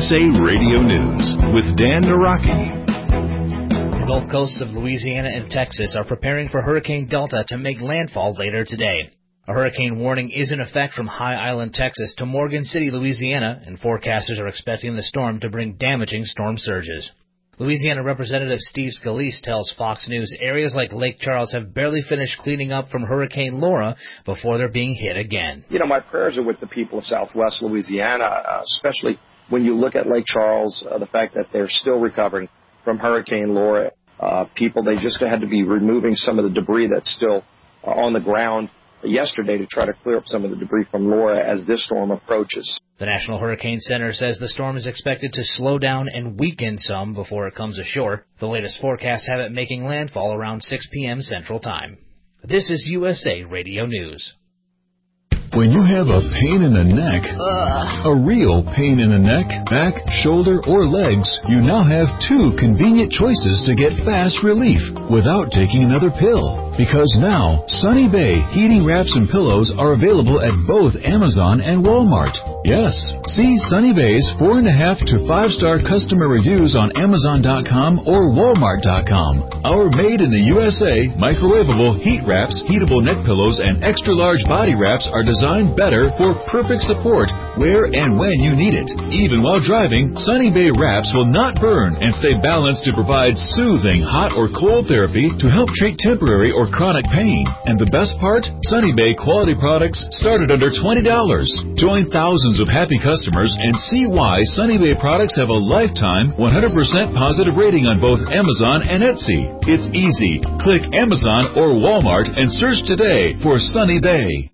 USA Radio News with Dan Naraki. The Gulf coasts of Louisiana and Texas are preparing for Hurricane Delta to make landfall later today. A hurricane warning is in effect from High Island, Texas to Morgan City, Louisiana, and forecasters are expecting the storm to bring damaging storm surges. Louisiana Representative Steve Scalise tells Fox News areas like Lake Charles have barely finished cleaning up from Hurricane Laura before they're being hit again. You know, my prayers are with the people of Southwest Louisiana, especially when you look at Lake Charles, the fact that they're still recovering from Hurricane Laura. They just had to be removing some of the debris that's still on the ground yesterday to try to clear up some of the debris from Laura as this storm approaches. The National Hurricane Center says the storm is expected to slow down and weaken some before it comes ashore. The latest forecasts have it making landfall around 6 p.m. Central Time. This is USA Radio News. When you have a pain in the neck, a real pain in the neck, back, shoulder, or legs, you now have 2 convenient choices to get fast relief without taking another pill. Because now, Sunny Bay heating wraps and pillows are available at both Amazon and Walmart. Yes, see Sunny Bay's 4.5 to 5-star customer reviews on Amazon.com or Walmart.com. Our made in the USA microwavable heat wraps, heatable neck pillows, and extra large body wraps are designed better for perfect support where and when you need it. Even while driving, Sunny Bay wraps will not burn and stay balanced to provide soothing hot or cold therapy to help treat temporary or chronic pain. And the best part? Sunny Bay quality products start at under $20. Join thousands of happy customers and see why Sunny Bay products have a lifetime 100% positive rating on both Amazon and Etsy. It's easy. Click Amazon or Walmart and search today for Sunny Bay.